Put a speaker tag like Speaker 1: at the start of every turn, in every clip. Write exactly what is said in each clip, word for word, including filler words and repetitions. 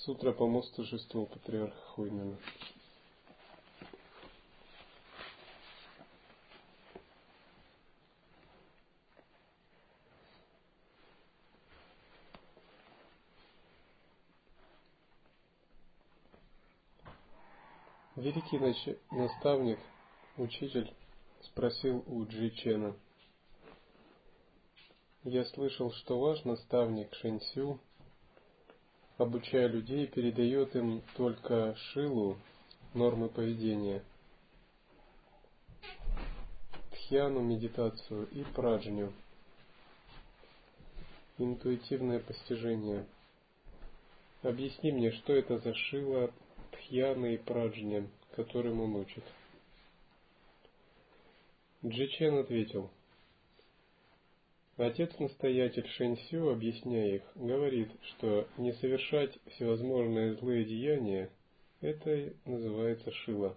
Speaker 1: Сутра по мосту шестого патриарха Хуйнена. Великий нач... наставник, учитель, спросил у Джичена: «Я слышал, что ваш наставник Шэньсю, обучая людей, передает им только шилу, нормы поведения, дхьяну, медитацию и праджню, интуитивное постижение. Объясни мне, что это за шила, дхьяна и праджня, которым он учит?» Джичен ответил: «Отец-настоятель Шэньсю, объясняя их, говорит, что не совершать всевозможные злые деяния – это называется шила.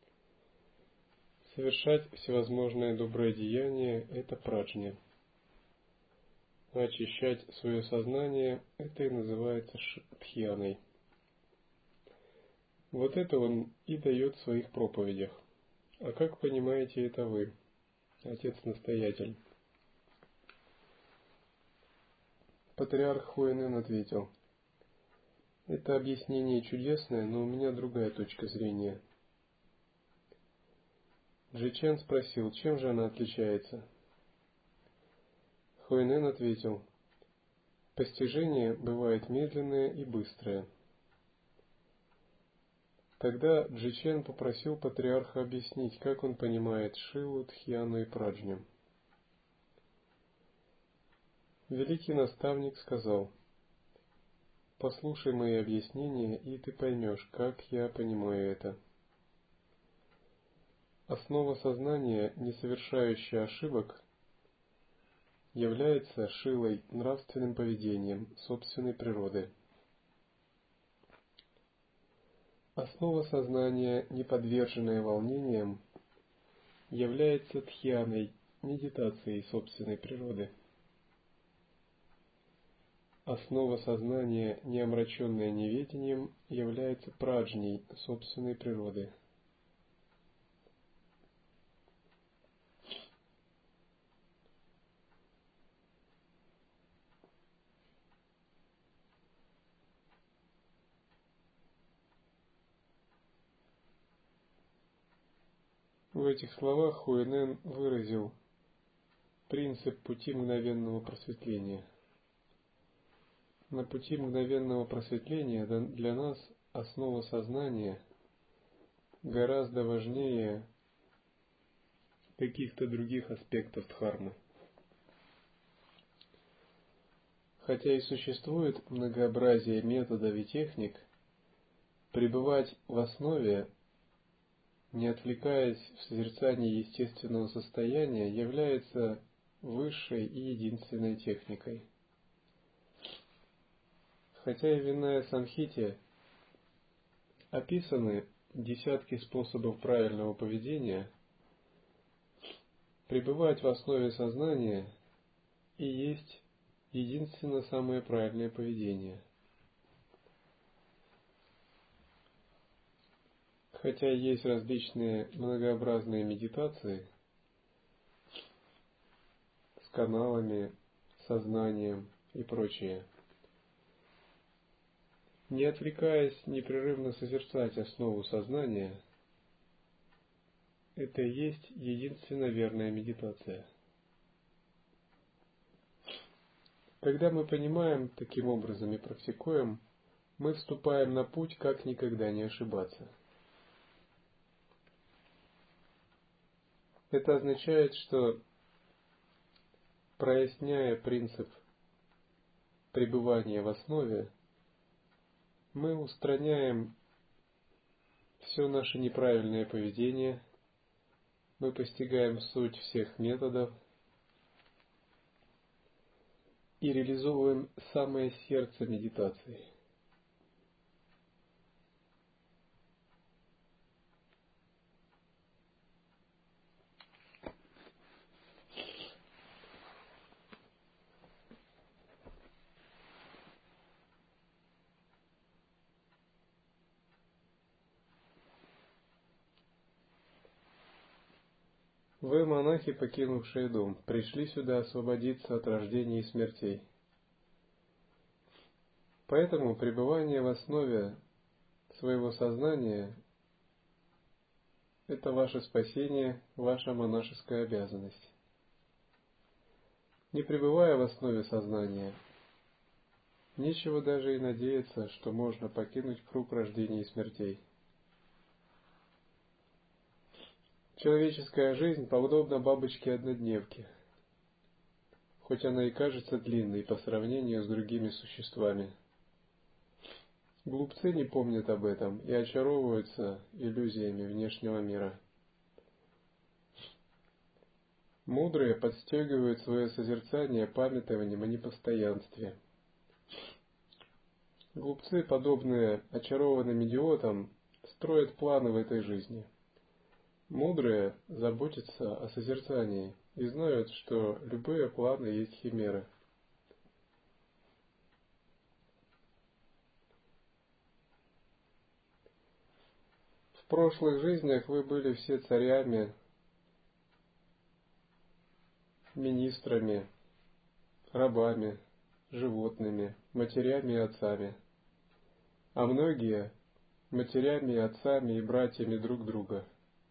Speaker 1: Совершать всевозможные добрые деяния – это праджня. А очищать свое сознание – это и называется дхьяной. Вот это он и дает в своих проповедях. А как понимаете это вы, отец-настоятель?» Патриарх Хуэнен ответил: «Это объяснение чудесное, но у меня другая точка зрения». Джичен спросил: «Чем же она отличается?» Хуэнен ответил: «Постижение бывает медленное и быстрое». Тогда Джичен попросил патриарха объяснить, как он понимает шилу, дхьяну и праджню. Великий наставник сказал: «Послушай мои объяснения, и ты поймешь, как я понимаю это. Основа сознания, не совершающая ошибок, является шилой, нравственным поведением собственной природы. Основа сознания, не подверженная волнениям, является дхьяной, медитацией собственной природы. Основа сознания, не омраченная неведением, является праджней собственной природы. В этих словах Хуэнен выразил принцип пути мгновенного просветления. На пути мгновенного просветления для нас основа сознания гораздо важнее каких-то других аспектов дхармы. Хотя и существует многообразие методов и техник, пребывать в основе, не отвлекаясь в созерцании естественного состояния, является высшей и единственной техникой. Хотя и в Винная Самхите описаны десятки способов правильного поведения, пребывать в основе сознания и есть единственно самое правильное поведение. Хотя есть различные многообразные медитации с каналами, сознанием и прочее, не отвлекаясь непрерывно созерцать основу сознания, это и есть единственно верная медитация. Когда мы понимаем таким образом и практикуем, мы вступаем на путь, как никогда не ошибаться. Это означает, что, проясняя принцип пребывания в основе, мы устраняем все наше неправильное поведение, мы постигаем суть всех методов и реализовываем самое сердце медитации. Вы, монахи, покинувшие дом, пришли сюда освободиться от рождений и смертей. Поэтому пребывание в основе своего сознания – это ваше спасение, ваша монашеская обязанность. Не пребывая в основе сознания, нечего даже и надеяться, что можно покинуть круг рождений и смертей. Человеческая жизнь подобна бабочке-однодневке, хоть она и кажется длинной по сравнению с другими существами. Глупцы не помнят об этом и очаровываются иллюзиями внешнего мира. Мудрые подстегивают свое созерцание памятованием о непостоянстве. Глупцы, подобные очарованным идиотам, строят планы в этой жизни. Мудрые заботятся о созерцании и знают, что любые планы есть химеры. В прошлых жизнях вы были все царями, министрами, рабами, животными, матерями и отцами, а многие – матерями и отцами и братьями друг друга.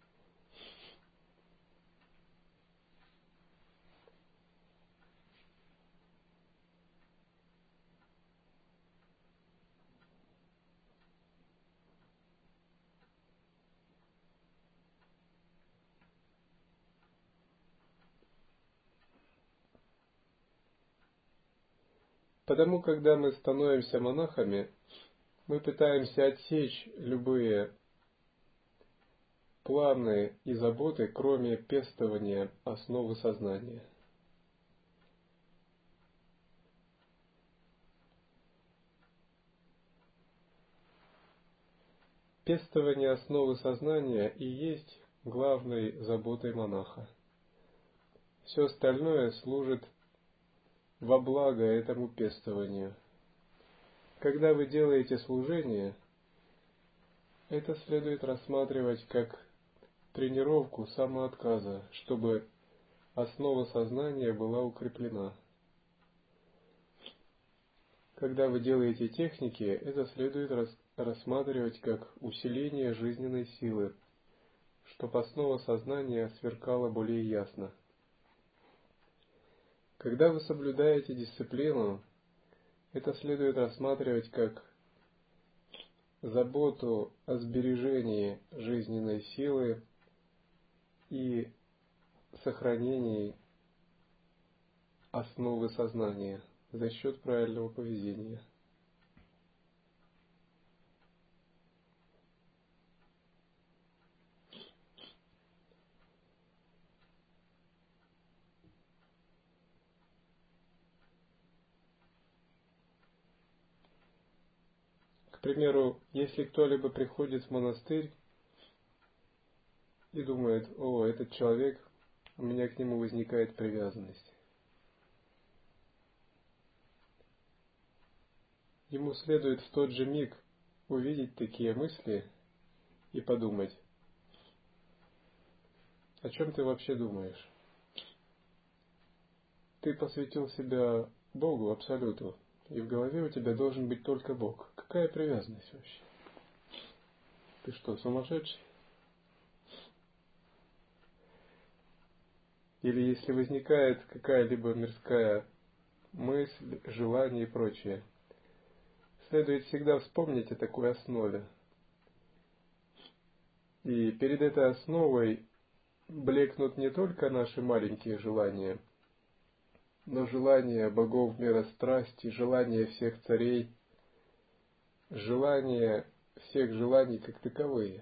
Speaker 1: Потому, когда мы становимся монахами, мы пытаемся отсечь любые планы и заботы, кроме пестования основы сознания. Пестование основы сознания и есть главной заботой монаха. Все остальное служит во благо этому пестованию. Когда вы делаете служение, это следует рассматривать как тренировку самоотказа, чтобы основа сознания была укреплена. Когда вы делаете техники, это следует рас, рассматривать как усиление жизненной силы, чтобы основа сознания сверкала более ясно. Когда вы соблюдаете дисциплину, это следует рассматривать как заботу о сбережении жизненной силы и сохранении основы сознания за счет правильного поведения. К примеру, если кто-либо приходит в монастырь и думает: «О, этот человек, у меня к нему возникает привязанность», ему следует в тот же миг увидеть такие мысли и подумать: о чем ты вообще думаешь? Ты посвятил себя Богу, Абсолюту, и в голове у тебя должен быть только Бог. Какая привязанность вообще? Ты что, сумасшедший? Или если возникает какая-либо мирская мысль, желание и прочее, следует всегда вспомнить о такой основе. И перед этой основой блекнут не только наши маленькие желания, но желания богов мира страсти, желания всех царей, желания всех желаний как таковые.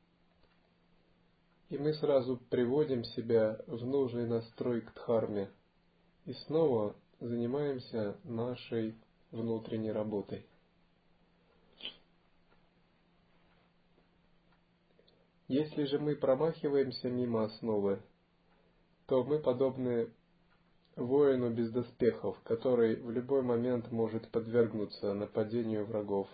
Speaker 1: И мы сразу приводим себя в нужный настрой к дхарме и снова занимаемся нашей внутренней работой. Если же мы промахиваемся мимо основы, то мы подобны воину без доспехов, который в любой момент может подвергнуться нападению врагов.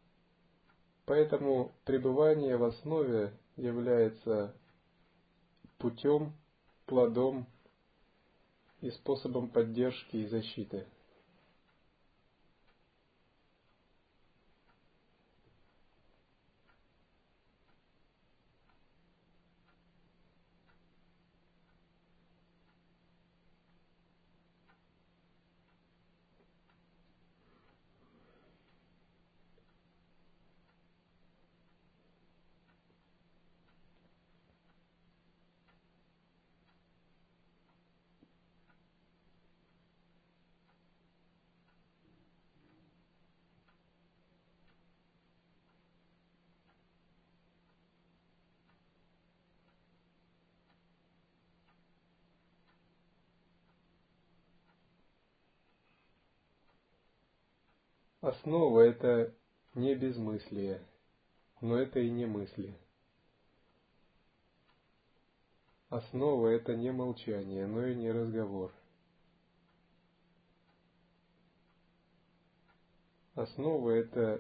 Speaker 1: Поэтому пребывание в основе является путем, плодом и способом поддержки и защиты. Основа — это не безмыслие, но это и не мысли. Основа — это не молчание, но и не разговор. Основа — это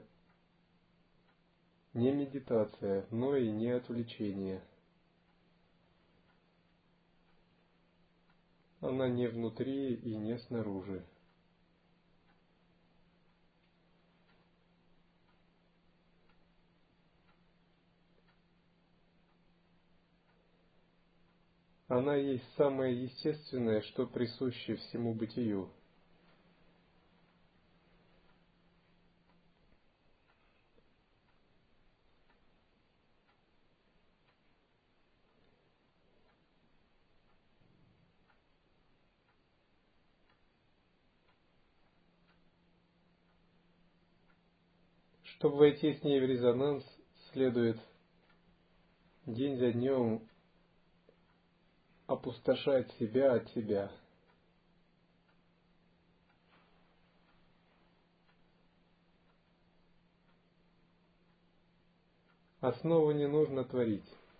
Speaker 1: не медитация, но и не отвлечение. Она не внутри и не снаружи. Она есть самое естественное, что присуще всему бытию. Чтобы войти с ней в резонанс, следует день за днем опустошать себя от себя. Основу не нужно творить.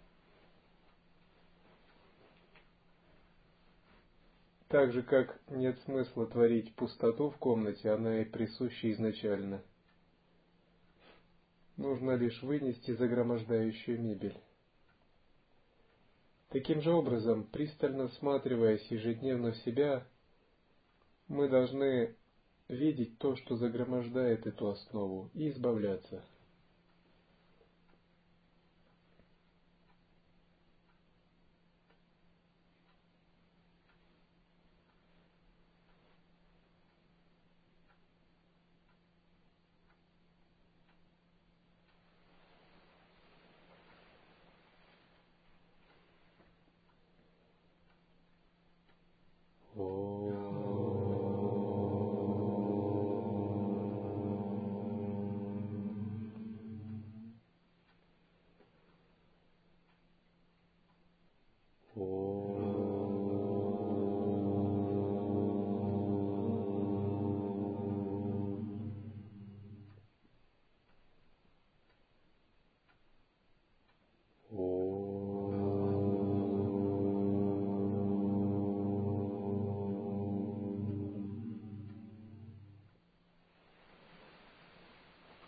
Speaker 1: Так же, как нет смысла творить пустоту в комнате, она и присуща изначально. Нужно лишь вынести загромождающую мебель. Таким же образом, пристально всматриваясь ежедневно в себя, мы должны видеть то, что загромождает эту основу, и избавляться. О